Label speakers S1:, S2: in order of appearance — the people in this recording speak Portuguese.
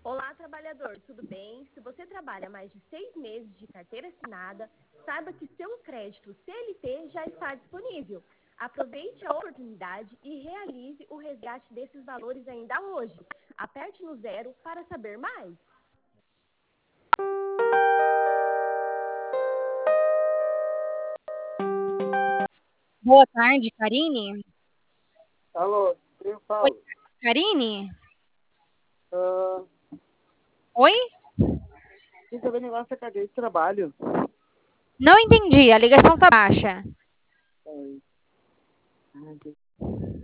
S1: Olá, trabalhador, tudo bem? Se você trabalha mais de 6 meses de carteira assinada, saiba que seu crédito CLT já está disponível. Aproveite a oportunidade e realize o resgate desses valores ainda hoje. Aperte no 0 para saber mais.
S2: Boa tarde, Karine.
S3: Alô, quem
S2: Oi,
S3: fala?
S2: Karine?
S3: Ah,
S2: Oi?
S3: Quem saber negócio da cadeia de trabalho.
S2: Não entendi, a ligação tá baixa.
S3: Ai, ai,